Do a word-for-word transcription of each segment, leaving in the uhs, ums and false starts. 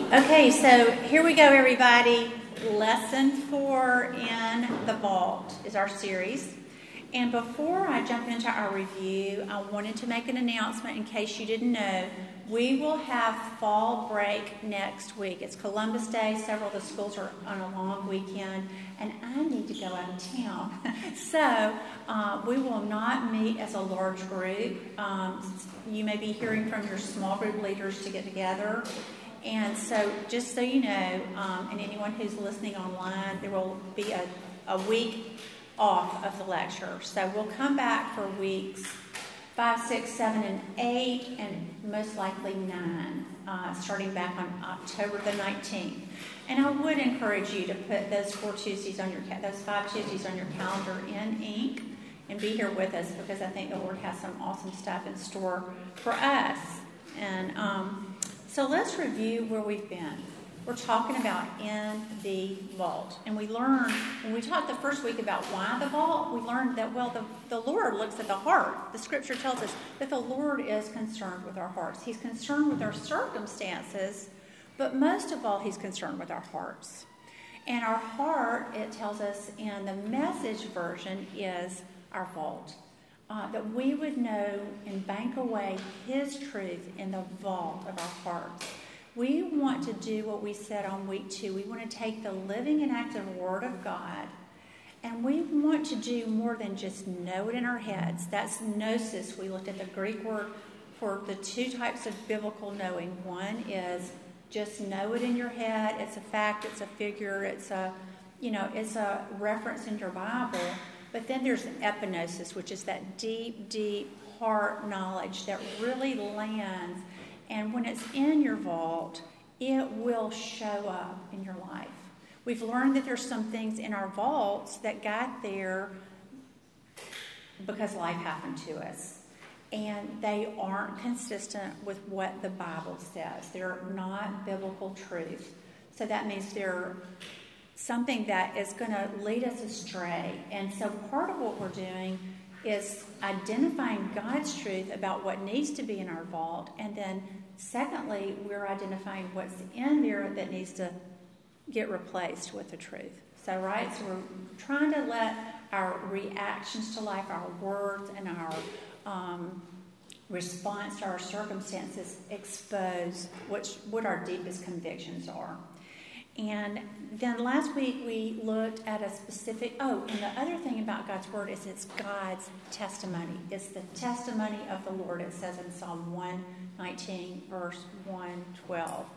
Okay, so here we go, everybody. Lesson four in the Vault is our series. And before I jump into our review, I wanted to make an announcement in case you didn't know. We will have fall break next week. It's Columbus Day. Several of the schools are on a long weekend, and I need to go out of town. so uh, we will not meet as a large group. Um, you may be hearing from your small group leaders to get together. And so just so you know, um, and anyone who's listening online, there will be a, a week off of the lecture. So we'll come back for weeks five, six, seven, and eight, and most likely nine, uh, starting back on October the nineteenth. And I would encourage you to put those four Tuesdays on your those five Tuesdays on your calendar in ink and be here with us, because I think the Lord has some awesome stuff in store for us. And um, so let's review where we've been. We're talking about in the vault. And we learned, when we talked the first week about why the vault, we learned that, well, the, the Lord looks at the heart. The scripture tells us that the Lord is concerned with our hearts. He's concerned with our circumstances, but most of all, he's concerned with our hearts. And our heart, it tells us in the Message version, is our vault. Uh, that we would know and bank away his truth in the vault of our hearts. We want to do what we said on week two. We want to take the living and active Word of God, and we want to do more than just know it in our heads. That's gnosis. We looked at the Greek word for the two types of biblical knowing. One is just know it in your head. It's a fact. It's a figure. It's a, you know, it's a reference in your Bible. But then there's epignosis, which is that deep, deep heart knowledge that really lands. And when it's in your vault, it will show up in your life. We've learned that there's some things in our vaults that got there because life happened to us. And they aren't consistent with what the Bible says. They're not biblical truth. So that means they're something that is going to lead us astray. And so part of what we're doing is identifying God's truth about what needs to be in our vault. And then secondly, we're identifying what's in there that needs to get replaced with the truth. So, right? So we're trying to let our reactions to life, our words, and our um, response to our circumstances expose which, what our deepest convictions are. And then last week we looked at a specific, oh, and the other thing about God's Word is it's God's testimony. It's the testimony of the Lord, it says in Psalm one nineteen, verse one twelve.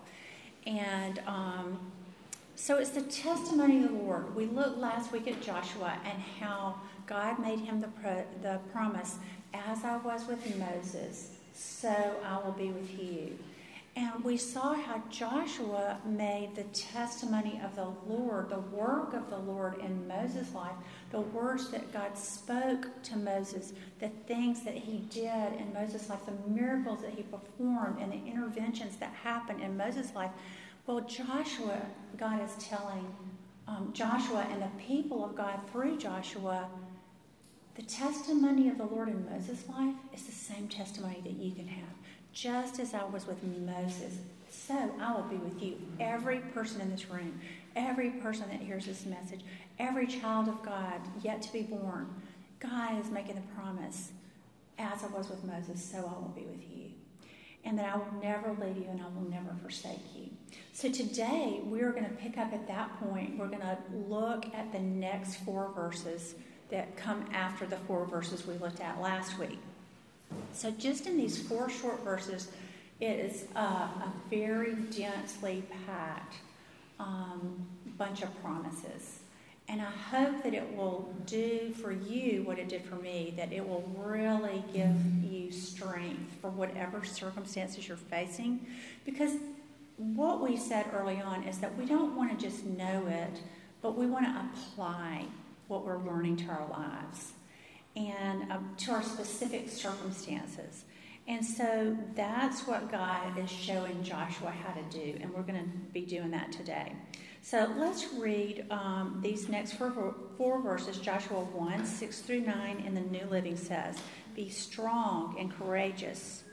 And um, so it's the testimony of the Lord. We looked last week at Joshua and how God made him the, pro- the promise, as I was with Moses, so I will be with you. And we saw how Joshua made the testimony of the Lord, the work of the Lord in Moses' life, the words that God spoke to Moses, the things that he did in Moses' life, the miracles that he performed, and the interventions that happened in Moses' life. Well, Joshua, God is telling um, Joshua and the people of God through Joshua, the testimony of the Lord in Moses' life is the same testimony that you can have. Just as I was with Moses, so I will be with you. Every person in this room, every person that hears this message, every child of God yet to be born, God is making the promise, as I was with Moses, so I will be with you. And that I will never leave you and I will never forsake you. So today, we're going to pick up at that point. We're going to look at the next four verses that come after the four verses we looked at last week. So just in these four short verses, it is uh, a very densely packed um, bunch of promises. And I hope that it will do for you what it did for me, that it will really give you strength for whatever circumstances you're facing. Because what we said early on is that we don't want to just know it, but we want to apply what we're learning to our lives and um, to our specific circumstances. And so that's what God is showing Joshua how to do, and we're going to be doing that today. So let's read um, these next four, four verses. Joshua one, six through nine in the New Living says, "Be strong and courageous.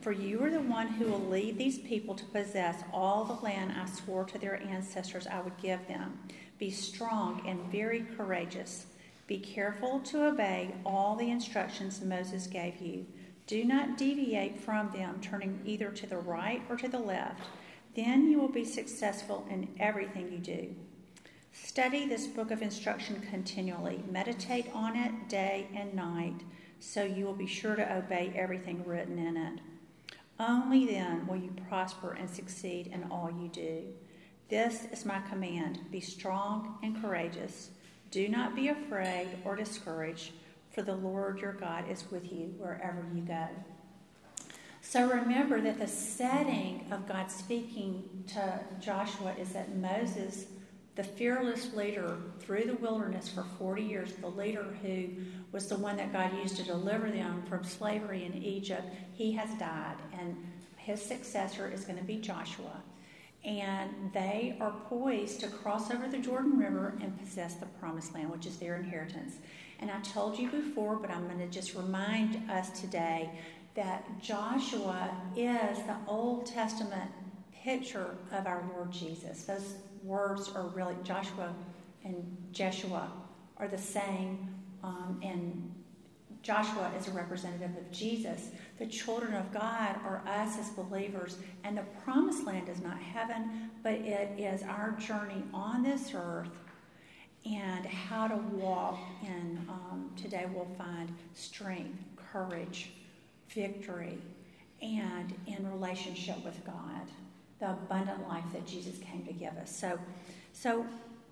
For you are the one who will lead these people to possess all the land I swore to their ancestors I would give them. Be strong and very courageous. Be careful to obey all the instructions Moses gave you. Do not deviate from them, turning either to the right or to the left. Then you will be successful in everything you do. Study this book of instruction continually. Meditate on it day and night, so you will be sure to obey everything written in it. Only then will you prosper and succeed in all you do. This is my command. Be strong and courageous. Do not be afraid or discouraged, for the Lord your God is with you wherever you go. So remember that the setting of God speaking to Joshua is that Moses, the fearless leader through the wilderness for forty years, the leader who was the one that God used to deliver them from slavery in Egypt, he has died, and his successor is going to be Joshua. And they are poised to cross over the Jordan River and possess the promised land, which is their inheritance. And I told you before, but I'm going to just remind us today that Joshua is the Old Testament picture of our Lord Jesus. Those words are really, Joshua and Jeshua are the same, um, and Joshua is a representative of Jesus. The children of God are us as believers, and the promised land is not heaven, but it is our journey on this earth and how to walk. And um, today we'll find strength, courage, victory, and in relationship with God, the abundant life that Jesus came to give us. So, so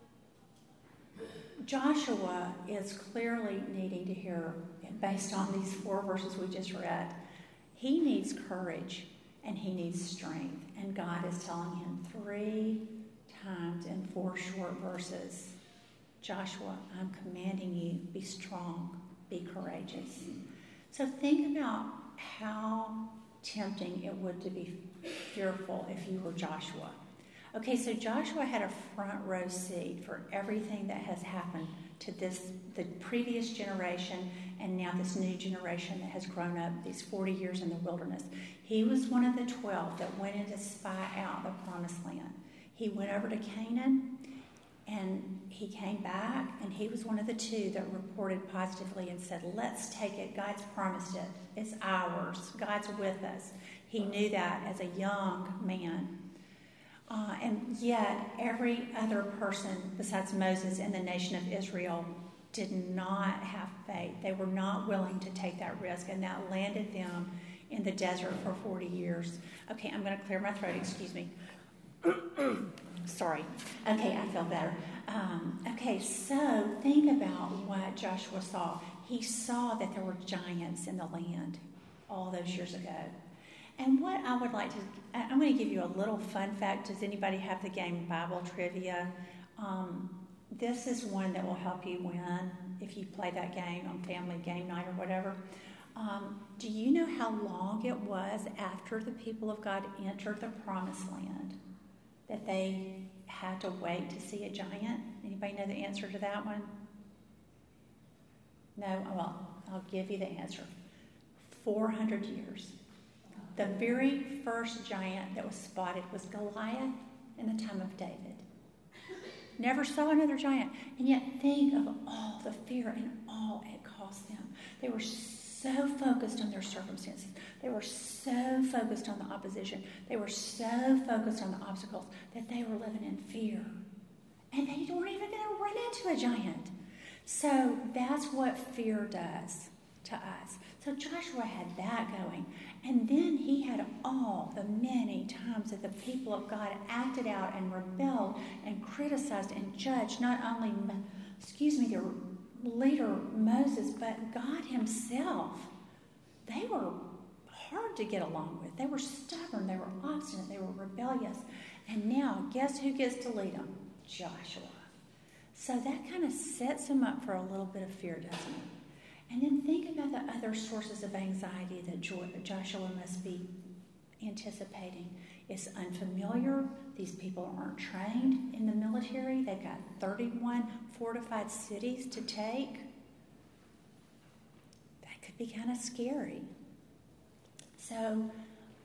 Joshua is clearly needing to hear, based on these four verses we just read, he needs courage and he needs strength. And God is telling him three times in four short verses, Joshua, I'm commanding you, be strong, be courageous. So think about how tempting it would to be fearful if you were Joshua. Okay, so Joshua had a front row seat for everything that has happened to this, the previous generation, and now this new generation that has grown up these forty years in the wilderness. He was one of the twelve that went in to spy out the promised land. He went over to Canaan, and he came back, and he was one of the two that reported positively and said, let's take it. God's promised it. It's ours. God's with us. He knew that as a young man. Uh, and yet, every other person besides Moses in the nation of Israel did not have faith. They were not willing to take that risk, and that landed them in the desert for forty years. Okay, I'm going to clear my throat. Excuse me. Sorry. Okay, I feel better. Um, okay, so think about what Joshua saw. He saw that there were giants in the land all those years ago. And what I would like to, I'm going to give you a little fun fact. Does anybody have the game Bible Trivia? Um, this is one that will help you win if you play that game on family game night or whatever. Um, do you know how long it was after the people of God entered the promised land that they had to wait to see a giant? Anybody know the answer to that one? No? Well, I'll give you the answer. four hundred years. The very first giant that was spotted was Goliath in the time of David. Never saw another giant. And yet think of all the fear and all it cost them. They were so focused on their circumstances. They were so focused on the opposition. They were so focused on the obstacles that they were living in fear. And they weren't even going to run into a giant. So that's what fear does to us. So Joshua had that going. And then he had all the many times that the people of God acted out and rebelled and criticized and judged not only, excuse me, their leader Moses, but God himself. They were hard to get along with. They were stubborn. They were obstinate. They were rebellious. And now, guess who gets to lead them? Joshua. So that kind of sets him up for a little bit of fear, doesn't it? And then think about the other sources of anxiety that Joshua must be anticipating. It's unfamiliar. These people aren't trained in the military. They've got thirty-one fortified cities to take. That could be kind of scary. So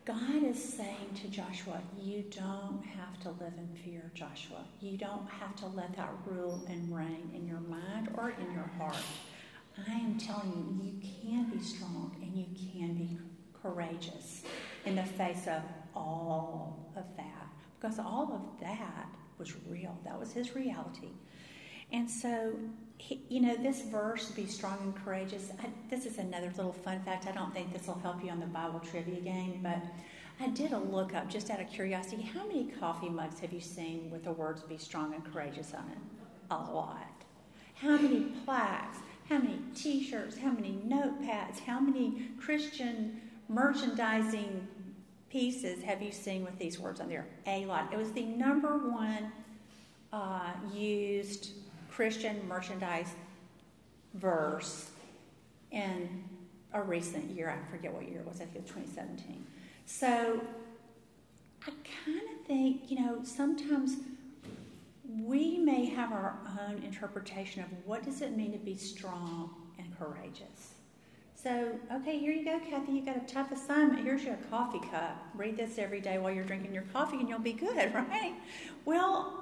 God is saying to Joshua, you don't have to live in fear, Joshua. You don't have to let that rule and reign in your mind or in your heart. I am telling you, you can be strong and you can be courageous in the face of all of that. Because all of that was real. That was his reality. And so, he, you know, this verse, be strong and courageous, I, this is another little fun fact. I don't think this will help you on the Bible trivia game, but I did a look up just out of curiosity. How many coffee mugs have you seen with the words be strong and courageous on it? A lot. How many plaques? How many t-shirts? How many notepads? How many Christian merchandising pieces have you seen with these words on there? A lot. It was the number one uh, used Christian merchandise verse in a recent year. I forget what year it was. I think it was twenty seventeen. So I kind of think, you know, sometimes we may have our own interpretation of what does it mean to be strong and courageous. So, okay, here you go, Kathy. You got a tough assignment. Here's your coffee cup. Read this every day while you're drinking your coffee and you'll be good, right? Well,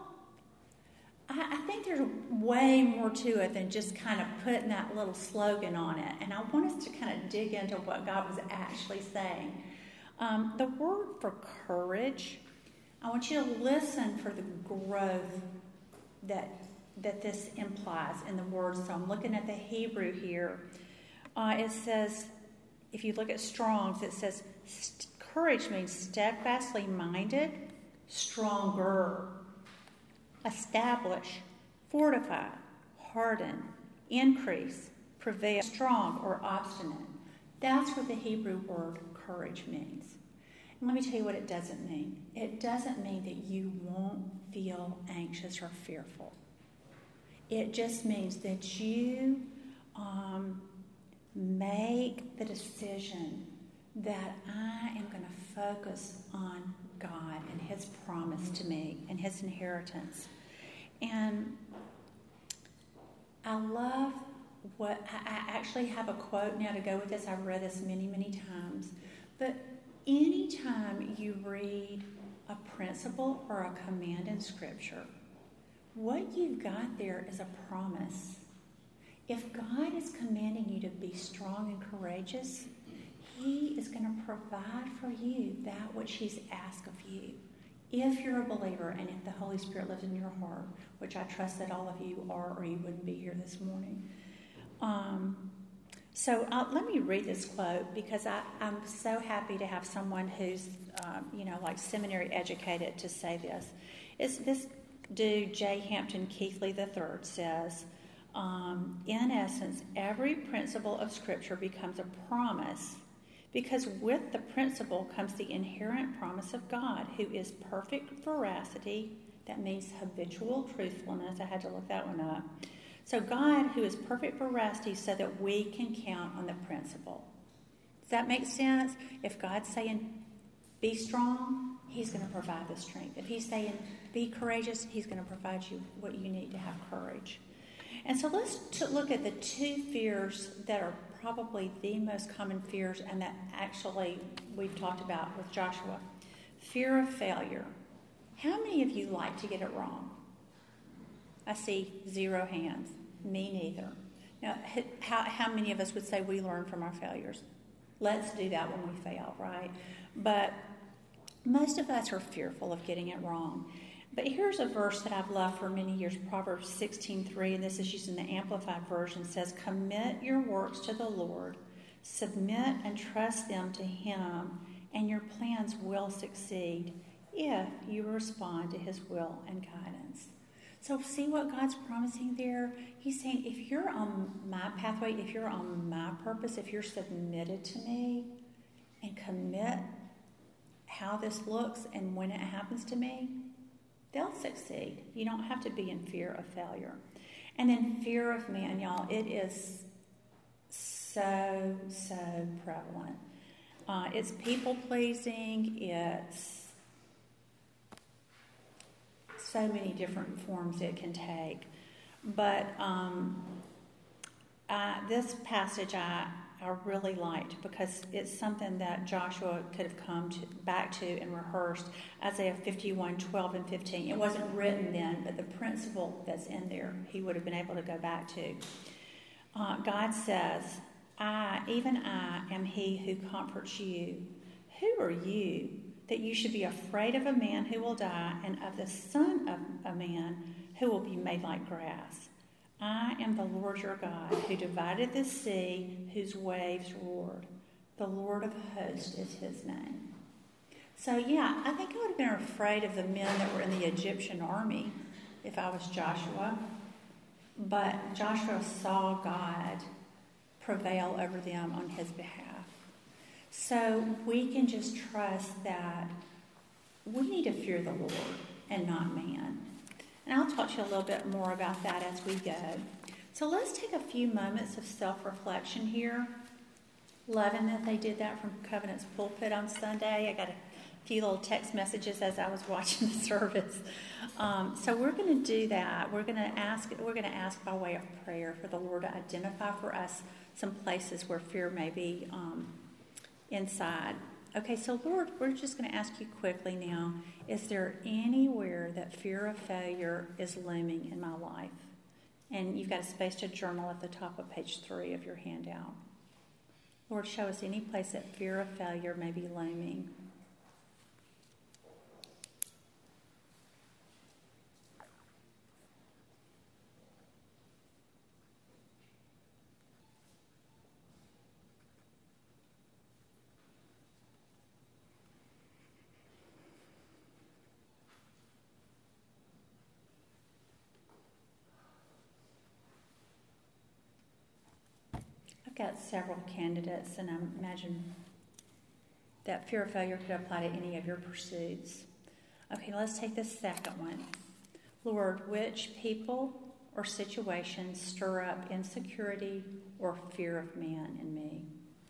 I, I think there's way more to it than just kind of putting that little slogan on it. And I want us to kind of dig into what God was actually saying. Um, the word for courage, I want you to listen for the growth that that this implies in the words. So I'm looking at the Hebrew here. Uh, it says, if you look at Strong's, it says st- courage means steadfastly minded, stronger, establish, fortify, harden, increase, prevail, strong or obstinate. That's what the Hebrew word courage means. And let me tell you what it doesn't mean. It doesn't mean that you won't feel anxious or fearful. It just means that you um, make the decision that I am going to focus on God and his promise to me and his inheritance. And I love what, I, I actually have a quote now to go with this. I've read this many, many times. But anytime you read a principle or a command in Scripture, what you've got there is a promise. If God is commanding you to be strong and courageous, he is going to provide for you that which he's asked of you. If you're a believer and if the Holy Spirit lives in your heart, which I trust that all of you are, or you wouldn't be here this morning. Um, so uh, let me read this quote because I, I'm so happy to have someone who's, um, you know, like seminary educated to say this. It's this dude, J. Hampton Keithley the third, says, um, in essence, every principle of Scripture becomes a promise because with the principle comes the inherent promise of God, who is perfect veracity. That means habitual truthfulness. I had to look that one up. So God, who is perfect veracity, so that we can count on the principle. Does that make sense? If God's saying, be strong, he's going to provide the strength. If he's saying, be courageous, he's going to provide you what you need to have courage. And so let's t- look at the two fears that are probably the most common fears and that actually we've talked about with Joshua. Fear of failure. How many of you like to get it wrong? I see zero hands. Me neither. Now, how, how many of us would say we learn from our failures? Let's do that when we fail, right? But most of us are fearful of getting it wrong. But here's a verse that I've loved for many years, Proverbs sixteen three, and this is used in the Amplified Version. It says, commit your works to the Lord, submit and trust them to him, and your plans will succeed if you respond to his will and guidance. So see what God's promising there? He's saying, if you're on my pathway, if you're on my purpose, if you're submitted to me and commit how this looks and when it happens to me, they'll succeed. You don't have to be in fear of failure. And then fear of man, y'all, it is so, so prevalent. Uh, it's people-pleasing. It's so many different forms it can take. But um, uh, this passage I, I really liked, because it's something that Joshua could have come to, back to and rehearsed. Isaiah fifty-one, twelve and fifteen. It wasn't written then, but the principle that's in there, he would have been able to go back to. Uh, God says, I, even I, am he who comforts you. Who are you that you should be afraid of a man who will die, and of the son of a man who will be made like grass? I am the Lord your God, who divided the sea, whose waves roared. The Lord of hosts is his name. So, yeah, I think I would have been afraid of the men that were in the Egyptian army if I was Joshua. But Joshua saw God prevail over them on his behalf. So we can just trust that we need to fear the Lord and not man. And I'll talk to you a little bit more about that as we go. So let's take a few moments of self-reflection here. Loving that they did that from Covenant's pulpit on Sunday. I got a few little text messages as I was watching the service. Um, so we're going to do that. We're going to ask. We're going to ask by way of prayer for the Lord to identify for us some places where fear may be um, inside. Okay, so Lord, we're just going to ask you quickly now, is there anywhere that fear of failure is looming in my life? And you've got a space to journal at the top of page three of your handout. Lord, show us any place that fear of failure may be looming. I've got several candidates, and I imagine that fear of failure could apply to any of your pursuits. Okay, let's take the second one. Lord, which people or situations stir up insecurity or fear of man in me?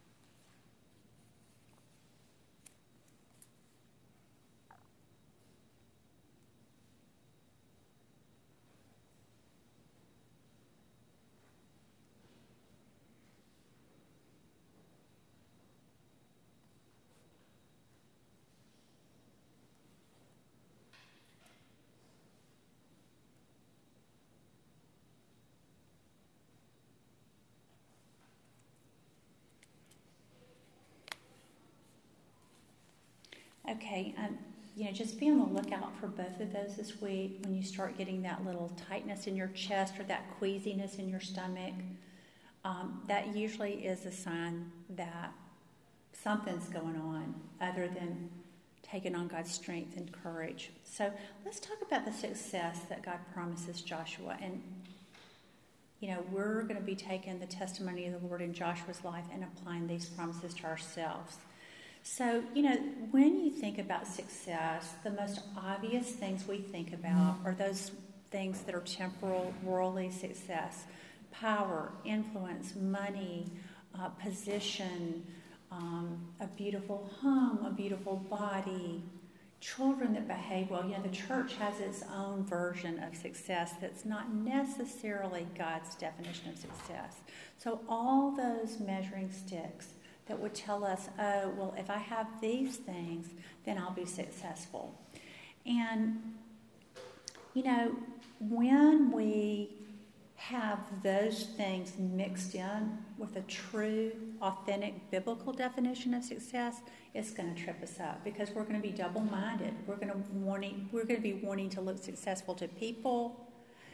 Okay, um, you know, just be on the lookout for both of those this week. When you start getting that little tightness in your chest or that queasiness in your stomach, um, that usually is a sign that something's going on other than taking on God's strength and courage. So let's talk about the success that God promises Joshua. And, you know, we're going to be taking the testimony of the Lord in Joshua's life and applying these promises to ourselves. So, you know, when you think about success, the most obvious things we think about are those things that are temporal, worldly success: power, influence, money, uh, position, um, a beautiful home, a beautiful body, children that behave well. You know, the church has its own version of success that's not necessarily God's definition of success. So all those measuring sticks that would tell us, oh, well, if I have these things, then I'll be successful. And, you know, when we have those things mixed in with a true, authentic, biblical definition of success, it's going to trip us up, because we're going to be double-minded. We're going to wanting, we're going to be wanting to look successful to people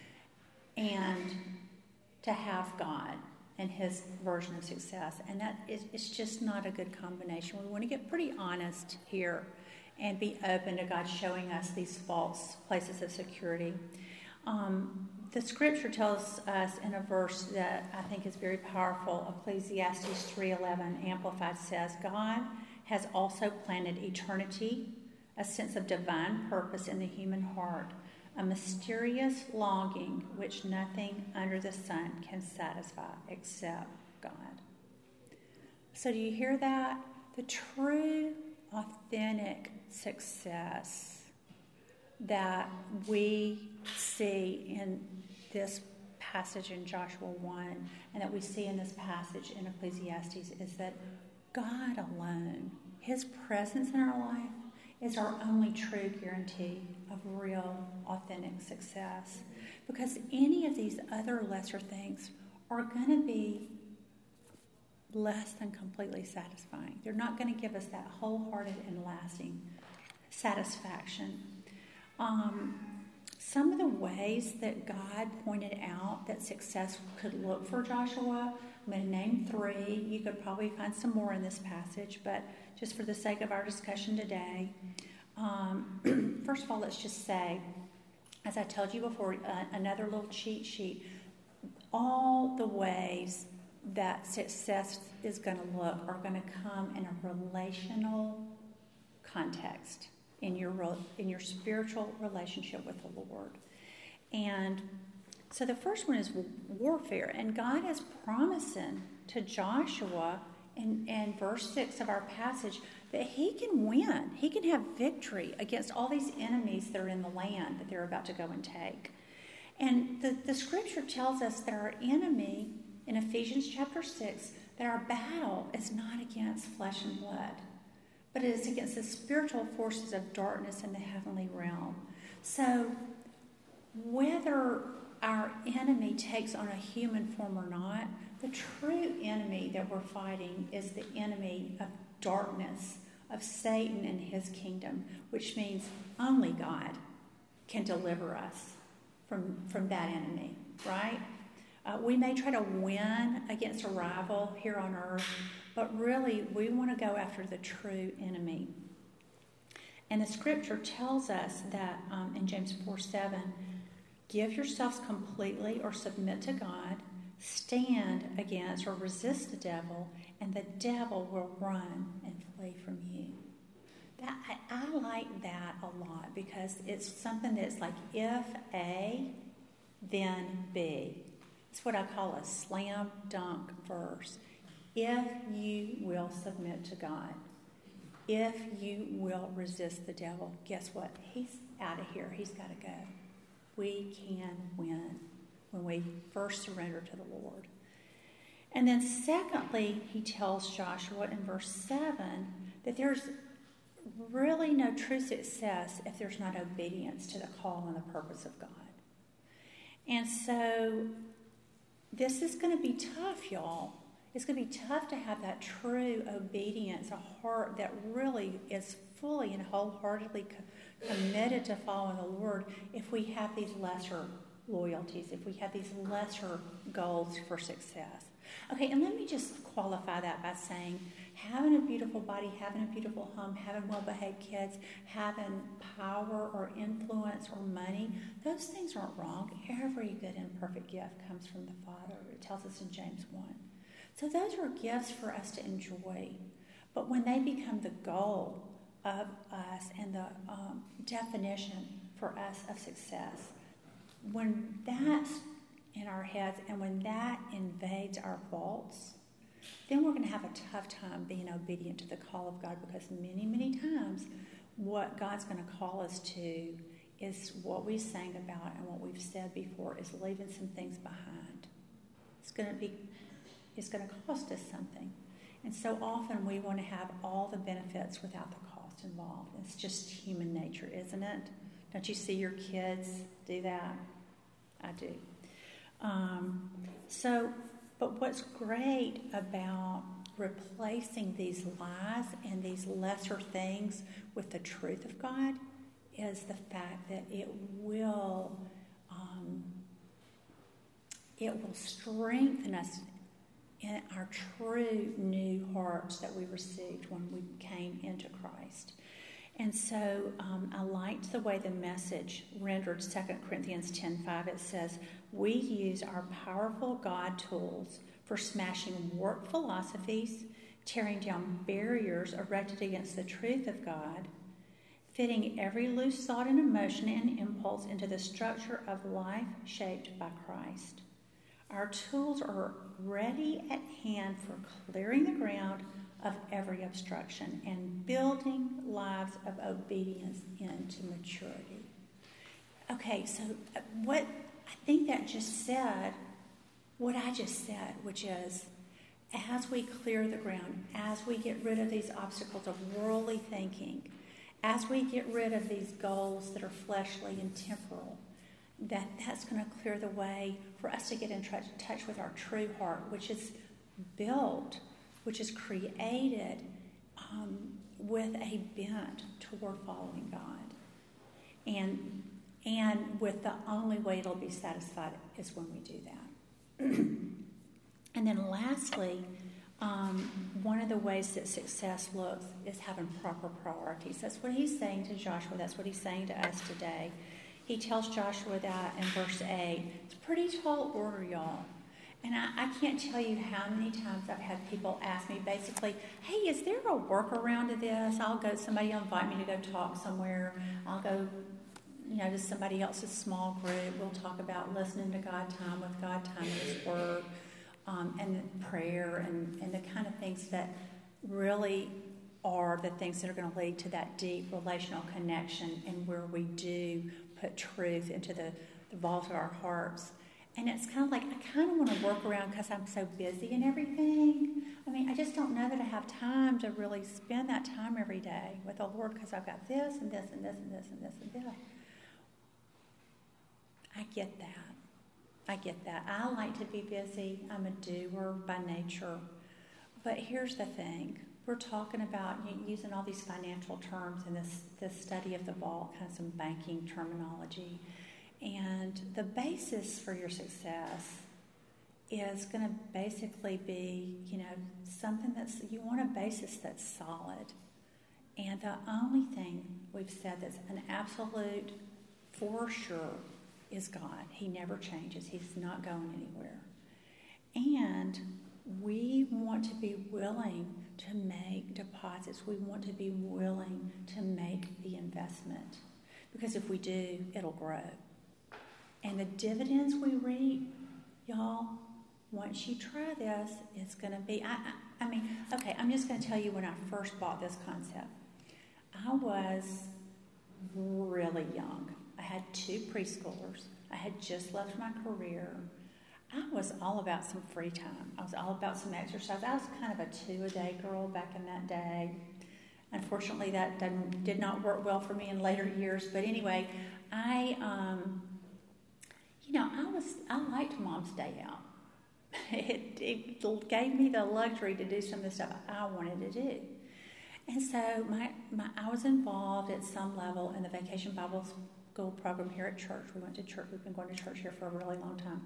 and to have God and his version of success. And that is, it's just not a good combination. We want to get pretty honest here and be open to God showing us these false places of security. Um, the scripture tells us in a verse that I think is very powerful. Ecclesiastes three eleven Amplified says, God has also planted eternity, a sense of divine purpose in the human heart, a mysterious longing which nothing under the sun can satisfy except God. So do you hear that? The true, authentic success that we see in this passage in Joshua one and that we see in this passage in Ecclesiastes is that God alone, his presence in our life, is our only true guarantee of real, authentic success. Because any of these other lesser things are going to be less than completely satisfying. They're not going to give us that wholehearted and lasting satisfaction. Um, some of the ways that God pointed out that success could look for Joshua, I'm going to name three. You could probably find some more in this passage, but just for the sake of our discussion today, um, first of all, let's just say, as I told you before, uh, another little cheat sheet, all the ways that success is going to look are going to come in a relational context, in your in your spiritual relationship with the Lord. And so the first one is warfare, and God is promising to Joshua in, in verse six of our passage that he can win. He can have victory against all these enemies that are in the land that they're about to go and take. And the, the scripture tells us that our enemy, in Ephesians chapter six, that our battle is not against flesh and blood, but it is against the spiritual forces of darkness in the heavenly realm. So whether our enemy takes on a human form or not, the true enemy that we're fighting is the enemy of darkness, of Satan and his kingdom, which means only God can deliver us from, from that enemy, right? Uh, we may try to win against a rival here on earth, but really we want to go after the true enemy. And the scripture tells us that um, in James four seven, give yourselves completely or submit to God, stand against or resist the devil, and the devil will run and flee from you. That, I, I like that a lot because it's something that's like if A, then B. It's what I call a slam dunk verse. If you will submit to God, if you will resist the devil, guess what? He's out of here. He's got to go. We can win when we first surrender to the Lord. And then secondly, he tells Joshua in verse seven that there's really no true success if there's not obedience to the call and the purpose of God. And so this is going to be tough, y'all. It's going to be tough to have that true obedience, a heart that really is fully and wholeheartedly co- committed to following the Lord if we have these lesser loyalties, if we have these lesser goals for success. Okay, and let me just qualify that by saying having a beautiful body, having a beautiful home, having well-behaved kids, having power or influence or money, those things aren't wrong. Every good and perfect gift comes from the Father. It tells us in James one. So those are gifts for us to enjoy. But when they become the goal of us and the um, definition for us of success, when that's in our heads and when that invades our vaults, then we're going to have a tough time being obedient to the call of God, because many, many times what God's going to call us to is what we sang about and what we've said before, is leaving some things behind. It's going to be, it's going to cost us something. And so often we want to have all the benefits without the cost involved. It's just human nature, isn't it? Don't you see your kids do that? I do. Um, so, but what's great about replacing these lies and these lesser things with the truth of God is the fact that it will, um, it will strengthen us in our true new hearts that we received when we came into Christ. And so um, I liked the way the Message rendered Second Corinthians ten five. It says, we use our powerful God tools for smashing warped philosophies, tearing down barriers erected against the truth of God, fitting every loose thought and emotion and impulse into the structure of life shaped by Christ. Our tools are ready at hand for clearing the ground of every obstruction and building lives of obedience into maturity. Okay, so what I think that just said what I just said, which is, as we clear the ground, as we get rid of these obstacles of worldly thinking, as we get rid of these goals that are fleshly and temporal, that that's going to clear the way for us to get in touch with our true heart, which is built, which is created um, with a bent toward following God. And, and with the only way it'll be satisfied is when we do that. And then lastly, um, one of the ways that success looks is having proper priorities. That's what he's saying to Joshua. That's what he's saying to us today. He tells Joshua that in verse eight. It's a pretty tall order, y'all. And I, I can't tell you how many times I've had people ask me basically, hey, is there a workaround to this? I'll go, somebody will invite me to go talk somewhere. I'll go, you know, to somebody else's small group. We'll talk about listening to God time with God time in His Word, um, and prayer and, and the kind of things that really are the things that are going to lead to that deep relational connection and where we do put truth into the, the vault of our hearts. And it's kind of like, I kind of want to work around because I'm so busy and everything. I mean, I just don't know that I have time to really spend that time every day with the Lord because I've got this and this and this and this and this and this. I get that. I get that. I like to be busy. I'm a doer by nature. But here's the thing. We're talking about using all these financial terms in this, this study of the vault, kind of some banking terminology. And the basis for your success is going to basically be, you know, something that's, you want a basis that's solid. And the only thing we've said that's an absolute for sure is God. He never changes. He's not going anywhere. And we want to be willing to make deposits. We want to be willing to make the investment. Because if we do, it'll grow. And the dividends we reap, y'all, once you try this, it's going to be, I, I, I mean, okay, I'm just going to tell you when I first bought this concept. I was really young. I had two preschoolers. I had just left my career. I was all about some free time. I was all about some exercise. I was kind of a two-a-day girl back in that day. Unfortunately, that didn't, did not work well for me in later years. But anyway, I, um, you know, I was I liked Mom's Day Out. It, it gave me the luxury to do some of the stuff I wanted to do. And so my, my I was involved at some level in the Vacation Bible School program here at church. We went to church. We've been going to church here for a really long time.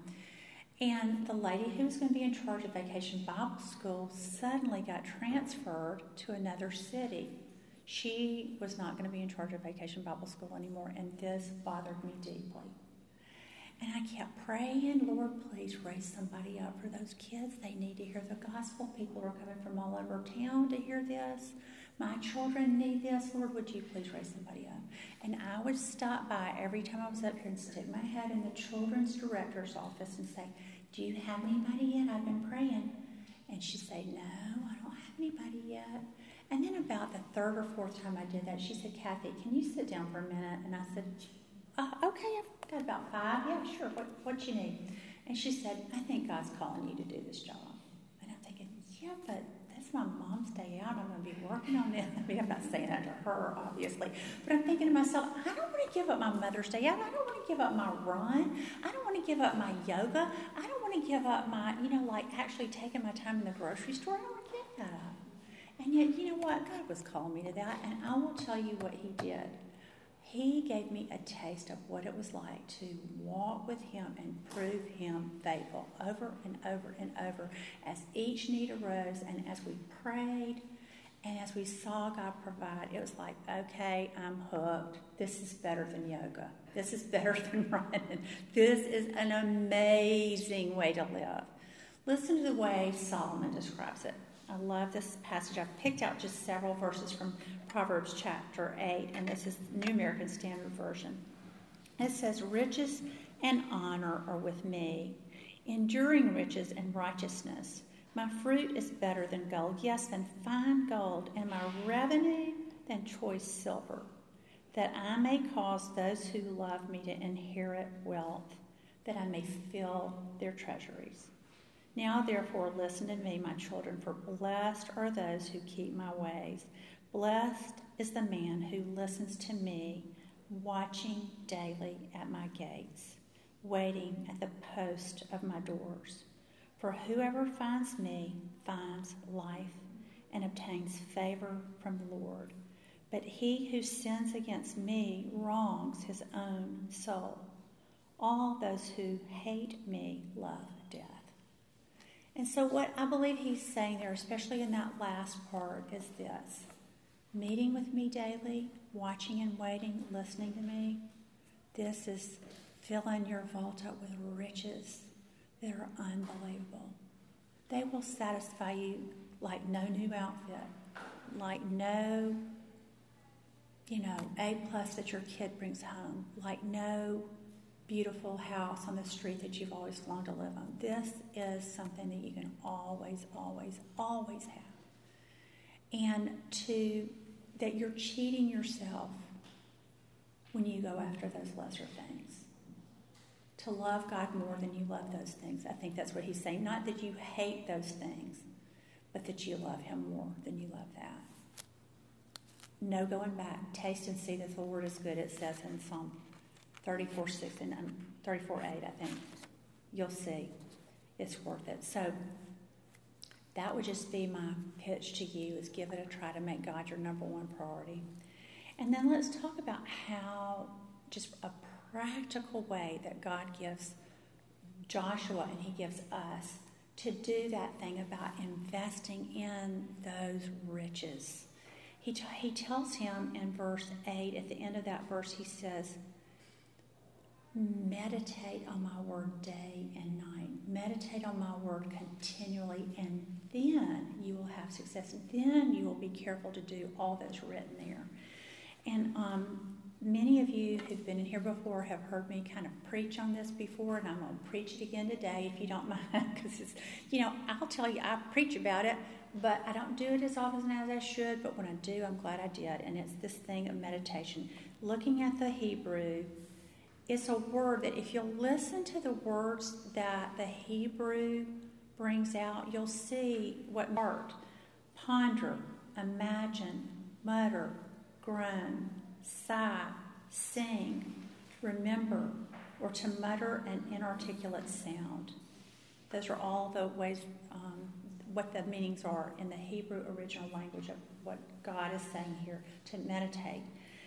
And the lady who was going to be in charge of Vacation Bible School suddenly got transferred to another city. She was not going to be in charge of Vacation Bible School anymore, and this bothered me deeply. And I kept praying, Lord, please raise somebody up for those kids. They need to hear the gospel. People are coming from all over town to hear this. My children need this. Lord, would you please raise somebody up? And I would stop by every time I was up here and stick my head in the children's director's office and say, do you have anybody yet? I've been praying. And she'd say, no, I don't have anybody yet. And then about the third or fourth time I did that, she said, Kathy, can you sit down for a minute? And I said, uh, okay, I've got about five. Yeah, sure. What what you need? And she said, I think God's calling you to do this job. And I'm thinking, yeah, but that's my Mom's Day Out. I'm going to be working on this. I mean, I'm not saying that to her, obviously. But I'm thinking to myself, I don't want to give up my Mother's Day Out. I don't want to give up my run. I don't want to give up my yoga. I don't want to give up my, you know, like actually taking my time in the grocery store. I don't want to give that up. And yet, you know what? God was calling me to that. And I will tell you what He did. He gave me a taste of what it was like to walk with Him and prove Him faithful over and over and over as each need arose and as we prayed and as we saw God provide. It was like, okay, I'm hooked. This is better than yoga. This is better than running. This is an amazing way to live. Listen to the way Solomon describes it. I love this passage. I've picked out just several verses from Proverbs chapter eight, and this is the New American Standard Version. It says, riches and honor are with me, enduring riches and righteousness. My fruit is better than gold, yes, than fine gold, and my revenue than choice silver, that I may cause those who love me to inherit wealth. that I may fill their treasuries. Now therefore listen to me, my children, for blessed are those who keep my ways. Blessed is the man who listens to me, watching daily at my gates, waiting at the post of my doors. For whoever finds me finds life and obtains favor from the Lord. But he who sins against me wrongs his own soul. All those who hate me love death. And so what I believe he's saying there, especially in that last part, is this. Meeting with me daily, watching and waiting, listening to me, this is filling your vault up with riches that are unbelievable. They will satisfy you like no new outfit, like no, you know, A plus that your kid brings home, like no beautiful house on the street that you've always longed to live on. This is something that you can always, always, always have. And to that you're cheating yourself when you go after those lesser things. To love God more than you love those things. I think that's what he's saying. Not that you hate those things, but that you love him more than you love that. No going back. Taste and see that the Lord is good, it says in Psalm thirty-four six and um, thirty-four eight, I think. You'll see. It's worth it. So that would just be my pitch to you, is give it a try to make God your number one priority. And then let's talk about how, just a practical way that God gives Joshua and he gives us to do that thing about investing in those riches. He, t- he tells him in verse eight, at the end of that verse, he says, meditate on my word day and night. Meditate on my word continually, and then you will have success. Then you will be careful to do all that's written there. And um, many of you who've been in here before have heard me kind of preach on this before, and I'm going to preach it again today if you don't mind, because it's, you know, I'll tell you, I preach about it, but I don't do it as often as I should, but when I do, I'm glad I did. And it's this thing of meditation. Looking at the Hebrew, it's a word that if you'll listen to the words that the Hebrew brings out, you'll see what art, ponder, imagine, mutter, groan, sigh, sing, remember, or to mutter an inarticulate sound. Those are all the ways, um, what the meanings are in the Hebrew original language of what God is saying here, to meditate.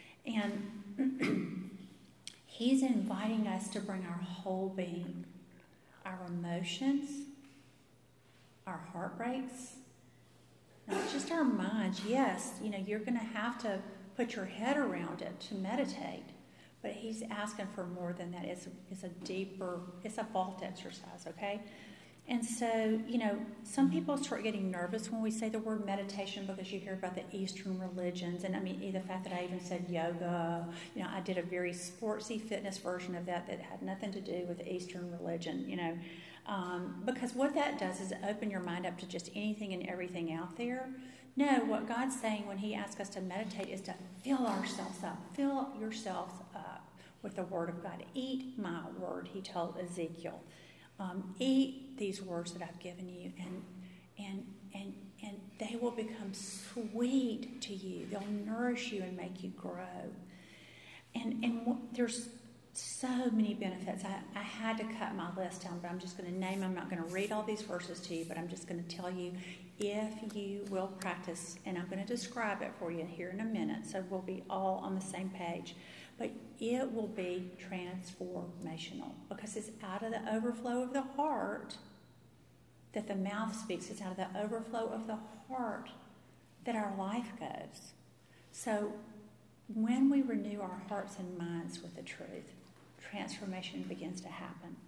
And he's inviting us to bring our whole being, our emotions, our heartbreaks, not just our minds. Yes, you know, you're going to have to put your head around it to meditate, but he's asking for more than that. It's, it's a deeper, it's a vault exercise, okay? And so, you know, some people start getting nervous when we say the word meditation because you hear about the Eastern religions. And I mean, the fact that I even said yoga, you know, I did a very sportsy fitness version of that that had nothing to do with Eastern religion, you know. Um, because what that does is open your mind up to just anything and everything out there. No, what God's saying when he asks us to meditate is to fill ourselves up. Fill yourselves up with the word of God. Eat my word, he told Ezekiel. Um, eat these words that I've given you, and and and and they will become sweet to you. They'll nourish you and make you grow. And and w- there's so many benefits. I, I had to cut my list down, but I'm just going to name them. I'm not going to read all these verses to you, but I'm just going to tell you, if you will practice, and I'm going to describe it for you here in a minute, so we'll be all on the same page. But it will be transformational, because it's out of the overflow of the heart that the mouth speaks. It's out of the overflow of the heart that our life goes. So when we renew our hearts and minds with the truth, transformation begins to happen.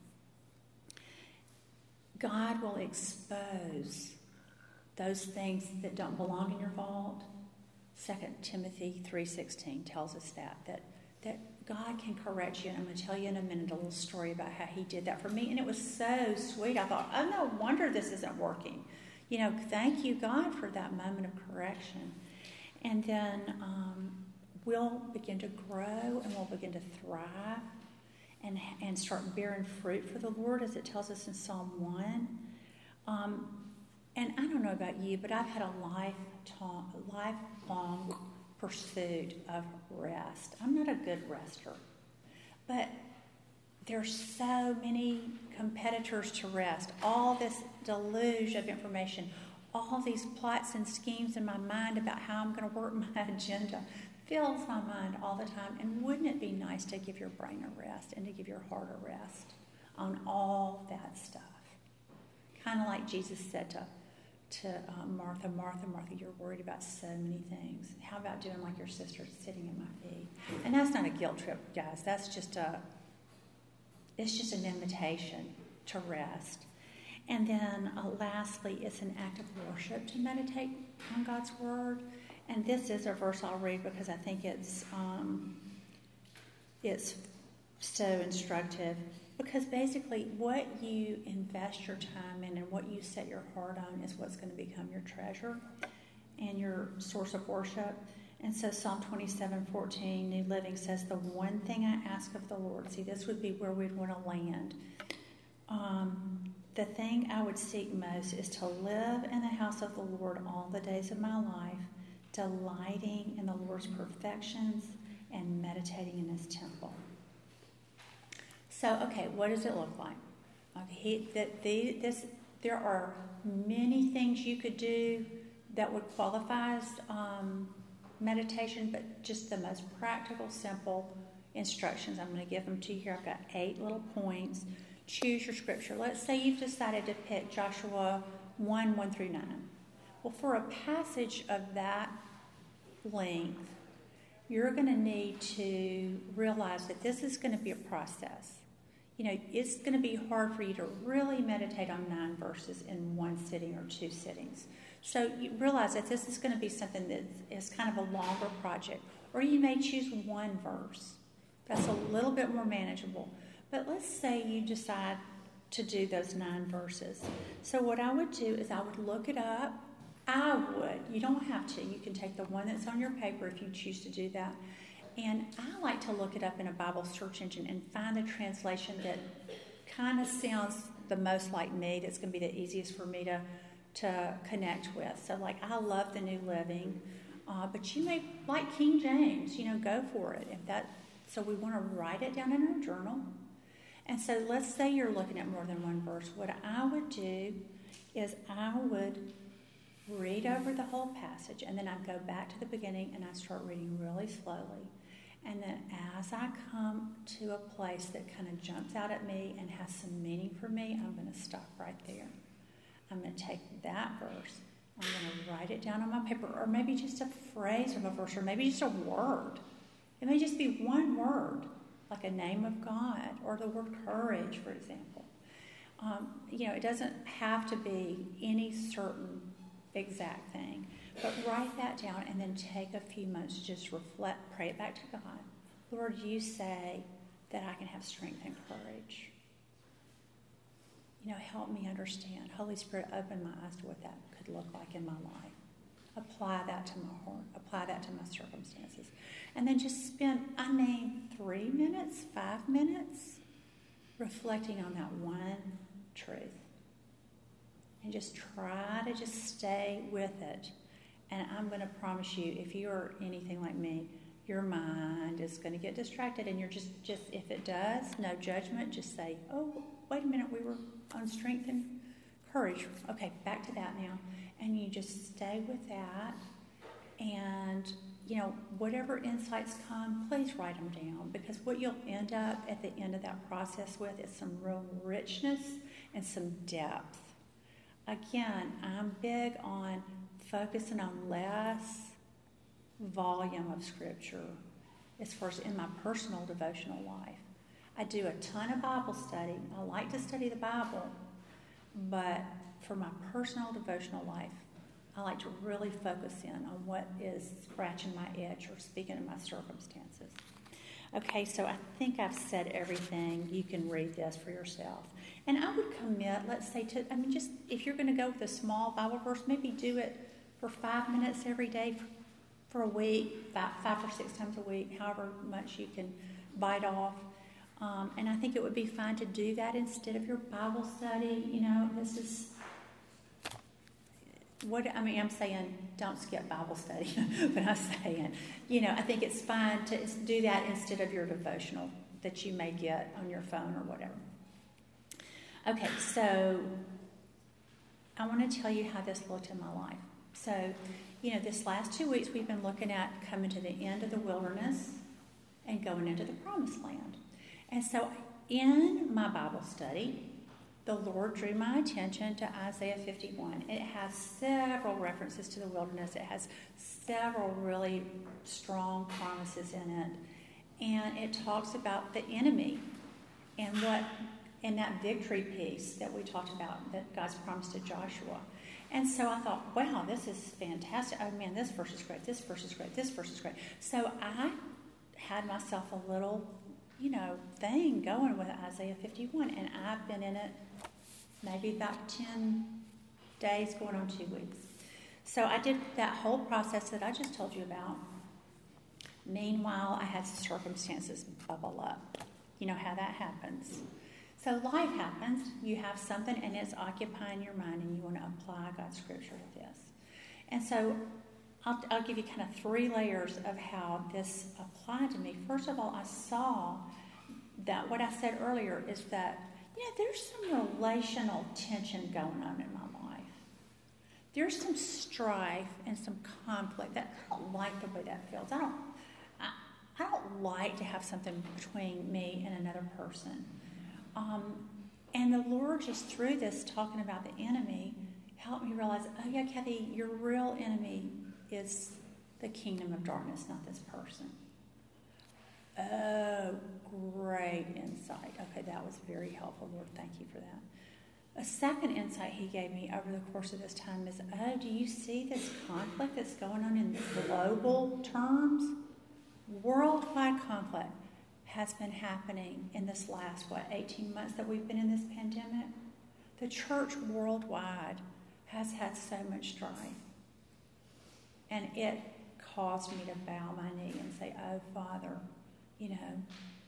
God will expose those things that don't belong in your vault. Second Timothy three sixteen tells us that, that that God can correct you. And I'm going to tell you in a minute a little story about how he did that for me. And it was so sweet. I thought, oh, no wonder this isn't working. You know, thank you, God, for that moment of correction. And then um, we'll begin to grow and we'll begin to thrive. and, and start bearing fruit for the Lord, as it tells us in Psalm one. Um, and I don't know about you, but I've had a lifetime, lifelong pursuit of rest. I'm not a good rester, but there's so many competitors to rest, all this deluge of information, all these plots and schemes in my mind about how I'm going to work my agenda fills my mind all the time. And wouldn't it be nice to give your brain a rest and to give your heart a rest on all that stuff? Kind of like Jesus said to, to uh, Martha, Martha, Martha, you're worried about so many things. How about doing like your sister, sitting at my feet? And that's not a guilt trip, guys. That's just a, it's just an invitation to rest. And then uh, lastly, it's an act of worship to meditate on God's Word. And this is a verse I'll read because I think it's um, it's so instructive. Because basically what you invest your time in and what you set your heart on is what's going to become your treasure and your source of worship. And so Psalm twenty-seven fourteen, New Living, says, the one thing I ask of the Lord, see, this would be where we'd want to land. Um, the thing I would seek most is to live in the house of the Lord all the days of my life, delighting in the Lord's perfections and meditating in his temple. So, okay, what does it look like? Okay, he, that the, this, there are many things you could do that would qualify as um, meditation, but just the most practical, simple instructions. I'm going to give them to you here. I've got eight little points. Choose your scripture. Let's say you've decided to pick Joshua one, one through nine. Well, for a passage of that length, you're going to need to realize that this is going to be a process. You know, it's going to be hard for you to really meditate on nine verses in one sitting or two sittings. So you realize that this is going to be something that is kind of a longer project. Or you may choose one verse. That's a little bit more manageable. But let's say you decide to do those nine verses. So what I would do is I would look it up. I would. You don't have to. You can take the one that's on your paper if you choose to do that. And I like to look it up in a Bible search engine and find the translation that kind of sounds the most like me, that's going to be the easiest for me to, to connect with. So, like, I love the New Living, uh, but you may like King James, you know, go for it. If that, so we want to write it down in our journal. And so let's say you're looking at more than one verse. What I would do is I would read over the whole passage, and then I'd go back to the beginning and I start reading really slowly. And then as I come to a place that kind of jumps out at me and has some meaning for me, I'm going to stop right there. I'm going to take that verse, I'm going to write it down on my paper, or maybe just a phrase of a verse, or maybe just a word. It may just be one word, like a name of God, or the word courage, for example. Um, you know, it doesn't have to be any certain exact thing. But write that down and then take a few moments to just reflect, pray it back to God. Lord, you say that I can have strength and courage. You know, help me understand. Holy Spirit, open my eyes to what that could look like in my life. Apply that to my heart. Apply that to my circumstances. And then just spend, I mean, three minutes, five minutes reflecting on that one truth. And just try to just stay with it. And I'm going to promise you, if you're anything like me, your mind is going to get distracted. And you're just, just, if it does, no judgment, just say, oh, wait a minute, we were on strength and courage. Okay, back to that now. And you just stay with that. And, you know, whatever insights come, please write them down. Because what you'll end up at the end of that process with is some real richness and some depth. Again, I'm big on focusing on less volume of scripture as far as in my personal devotional life. I do a ton of Bible study. I like to study the Bible, but for my personal devotional life, I like to really focus in on what is scratching my itch or speaking to my circumstances. Okay, so I think I've said everything. You can read this for yourself. And I would commit, let's say, to, I mean, just if you're going to go with a small Bible verse, maybe do it for five minutes every day for, for a week, five, five or six times a week, however much you can bite off. Um, and I think it would be fine to do that instead of your Bible study. You know, this is what, I mean, I'm saying don't skip Bible study, but I'm saying, you know, I think it's fine to do that instead of your devotional that you may get on your phone or whatever. Okay, so I want to tell you how this looked in my life. So, you know, this last two weeks we've been looking at coming to the end of the wilderness and going into the promised land. And so in my Bible study, the Lord drew my attention to Isaiah fifty-one. It has several references to the wilderness. It has several really strong promises in it. And it talks about the enemy and what, and that victory piece that we talked about that God's promised to Joshua. And so I thought, wow, this is fantastic. Oh man, this verse is great. This verse is great. This verse is great. So I had myself a little, you know, thing going with Isaiah fifty-one, and I've been in it maybe about ten days, going on two weeks. So I did that whole process that I just told you about. Meanwhile, I had circumstances bubble up. You know how that happens. So life happens. You have something, and it's occupying your mind, and you want to apply God's scripture to this. And so I'll, I'll give you kind of three layers of how this applied to me. First of all, I saw that what I said earlier is that, you know, there's some relational tension going on in my life. There's some strife and some conflict that I don't like the way that feels. I don't, I, I don't like to have something between me and another person. Um, and the Lord just through this talking about the enemy helped me realize, oh yeah, Kathy, your real enemy is the kingdom of darkness, not this person. Oh, great insight. Okay, that was very helpful, Lord. Thank you for that. A second insight he gave me over the course of this time is, oh, do you see this conflict that's going on in global terms? Worldwide conflict has been happening in this last, what, eighteen months that we've been in this pandemic? The church worldwide has had so much strife. And it caused me to bow my knee and say, oh, Father, you know,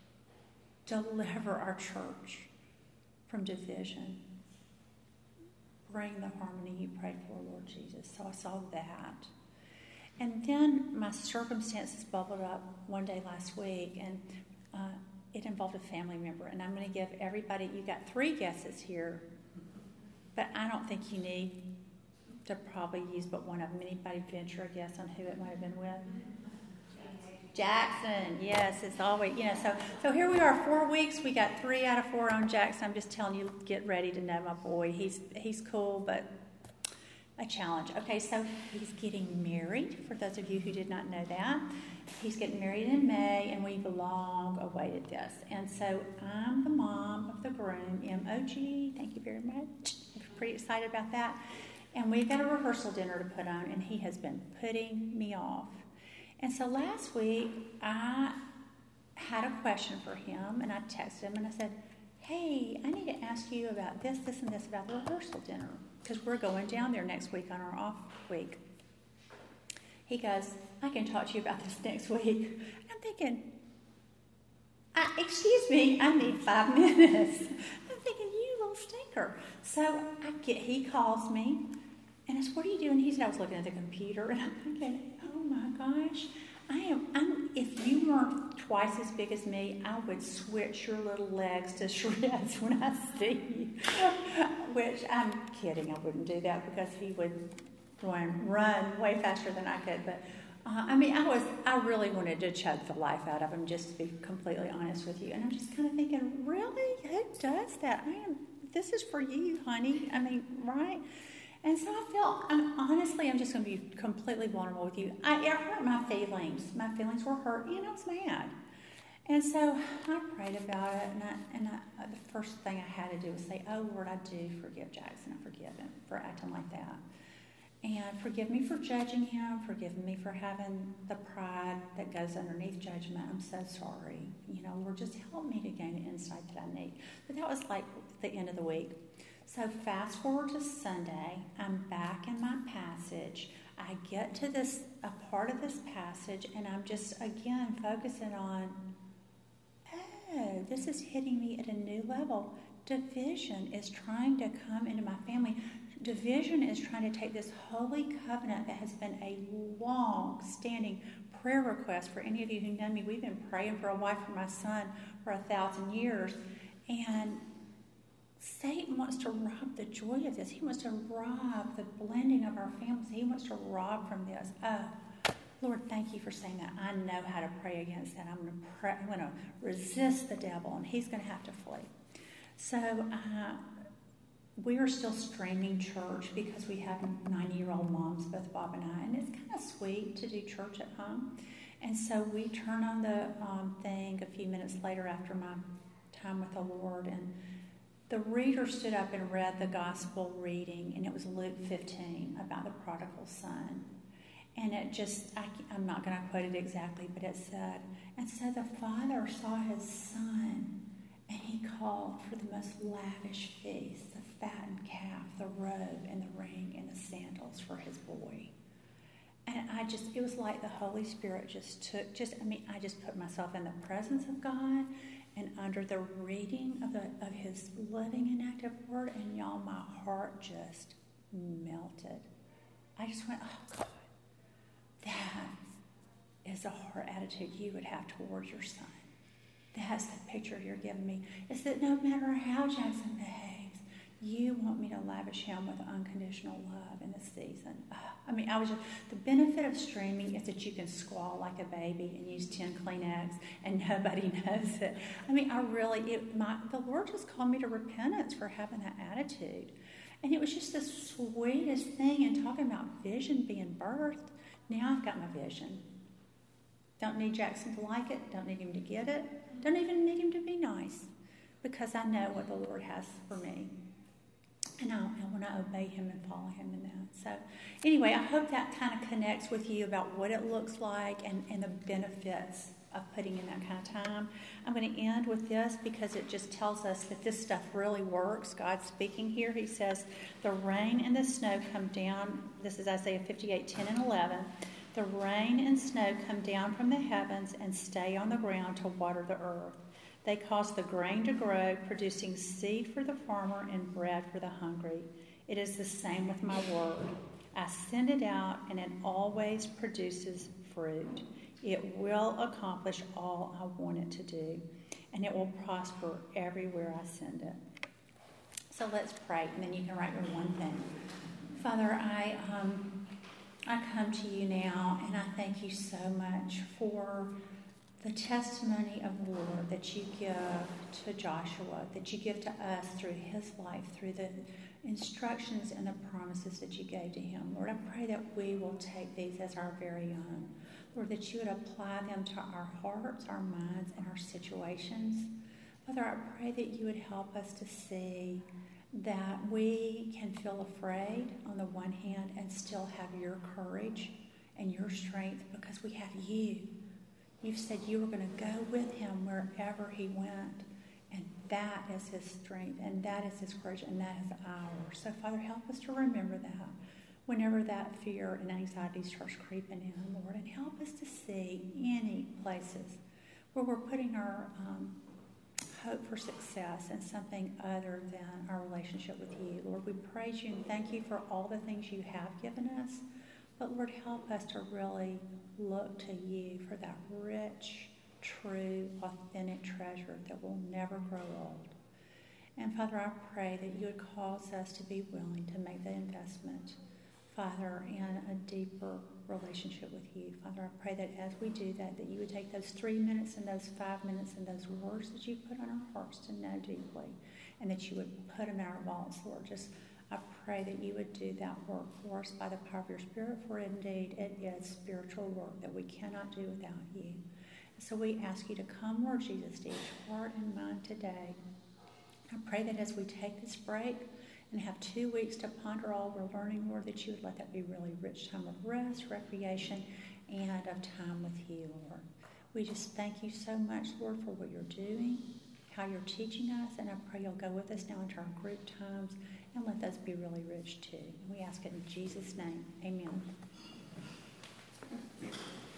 deliver our church from division. Bring the harmony you prayed for, Lord Jesus. So I saw that. And then my circumstances bubbled up one day last week, and uh, it involved a family member. And I'm going to give everybody, you got three guesses here, but I don't think you need to probably use but one of them. Anybody venture a guess on who it might have been with? Jackson, yes, it's always, you know, so so here we are, four weeks, we got three out of four on Jackson. I'm just telling you, get ready to know my boy. He's he's cool, but a challenge. Okay, so he's getting married, for those of you who did not know that. He's getting married in May, and we've long awaited this. And so I'm the mom of the groom, M O G, thank you very much. I'm pretty excited about that. And we've got a rehearsal dinner to put on, and he has been putting me off. And so last week, I had a question for him, and I texted him, and I said, hey, I need to ask you about this, this, and this about the rehearsal dinner, because we're going down there next week on our off week. He goes, I can talk to you about this next week. I'm thinking, I, excuse me, I need five minutes. I'm thinking, you little stinker. So I get, he calls me, and I said, what are you doing? He said, I was looking at the computer, and I'm thinking, oh my gosh, I am, I'm, if you weren't twice as big as me, I would switch your little legs to shreds when I see you. Which, I'm kidding, I wouldn't do that because he would run, run way faster than I could. But, uh, I mean, I was, I really wanted to choke the life out of him, just to be completely honest with you. And I'm just kind of thinking, really? Who does that? I am, this is for you, honey. I mean, right? And so I felt, I'm, honestly, I'm just going to be completely vulnerable with you. I, it hurt my feelings. My feelings were hurt, and I was mad. And so I prayed about it, and, I, and I, the first thing I had to do was say, oh, Lord, I do forgive Jackson. I forgive him for acting like that. And forgive me for judging him. Forgive me for having the pride that goes underneath judgment. I'm so sorry. You know, Lord, just help me to gain the insight that I need. But that was like the end of the week. So fast forward to Sunday, I'm back in my passage. I get to this, a part of this passage, and I'm just, again, focusing on, oh, This is hitting me at a new level. Division is trying to come into my family. Division is trying to take this holy covenant that has been a long-standing prayer request. For any of you who know me, we've been praying for a wife for my son for a thousand years. And Satan wants to rob the joy of this. He wants to rob the blending of our families. He wants to rob from this. Oh, Lord, thank you for saying that. I know how to pray against that. I'm going to pray. I'm going to resist the devil, and he's going to have to flee. So uh, we are still streaming church because we have ninety-year-old moms, both Bob and I, and it's kind of sweet to do church at home. And so we turn on the um, thing a few minutes later after my time with the Lord, and the reader stood up and read the gospel reading, and it was Luke fifteen about the prodigal son. And it just, I, I'm not going to quote it exactly, but it said, and so the father saw his son, and he called for the most lavish feast, the fattened calf, the robe, and the ring, and the sandals for his boy. And I just, it was like the Holy Spirit just took, just, I mean, I just put myself in the presence of God and under the reading of the of his living and active word, and y'all, my heart just melted. I just went, oh, God, that is the heart attitude you would have towards your son. That's the picture you're giving me. Is that no matter how Jackson behaves, you want me to lavish him with unconditional love in this season. Uh, I mean, I was just, the benefit of streaming is that you can squall like a baby and use ten Kleenex and nobody knows it. I mean, I really, it, my, the Lord just called me to repentance for having that attitude. And it was just the sweetest thing, and talking about vision being birthed. Now I've got my vision. Don't need Jackson to like it. Don't need him to get it. Don't even need him to be nice, because I know what the Lord has for me. And I, I want to obey him and follow him in that. So anyway, I hope that kind of connects with you about what it looks like and, and the benefits of putting in that kind of time. I'm going to end with this because it just tells us that this stuff really works. God's speaking here. He says, the rain and the snow come down. This is Isaiah fifty-eight, ten and eleven. The rain and snow come down from the heavens and stay on the ground to water the earth. They cause the grain to grow, producing seed for the farmer and bread for the hungry. It is the same with my word. I send it out, and it always produces fruit. It will accomplish all I want it to do, and it will prosper everywhere I send it. So let's pray, and then you can write your one thing. Father, I um, I come to you now, and I thank you so much for the testimony of the Lord that you give to Joshua, that you give to us through his life, through the instructions and the promises that you gave to him. Lord, I pray that we will take these as our very own. Lord, that you would apply them to our hearts, our minds, and our situations. Father, I pray that you would help us to see that we can feel afraid on the one hand and still have your courage and your strength because we have you. You've said you were going to go with him wherever he went. And that is his strength, and that is his courage, and that is ours. So, Father, help us to remember that whenever that fear and anxiety starts creeping in, Lord. And help us to see any places where we're putting our um, hope for success in something other than our relationship with you. Lord, we praise you and thank you for all the things you have given us. But, Lord, help us to really look to you for that rich, true, authentic treasure that will never grow old. And, Father, I pray that you would cause us to be willing to make the investment, Father, in a deeper relationship with you. Father, I pray that as we do that, that you would take those three minutes and those five minutes and those words that you put on our hearts to know deeply, and that you would put them in our vaults, Lord. Just I pray that you would do that work for us by the power of your Spirit, for indeed it is spiritual work that we cannot do without you. So we ask you to come, Lord Jesus, to each heart and mind today. I pray that as we take this break and have two weeks to ponder all we're learning, Lord, that you would let that be really rich time of rest, recreation, and of time with you, Lord. We just thank you so much, Lord, for what you're doing, how you're teaching us, and I pray you'll go with us now into our group times and let those be really rich too. We ask it in Jesus' name. Amen.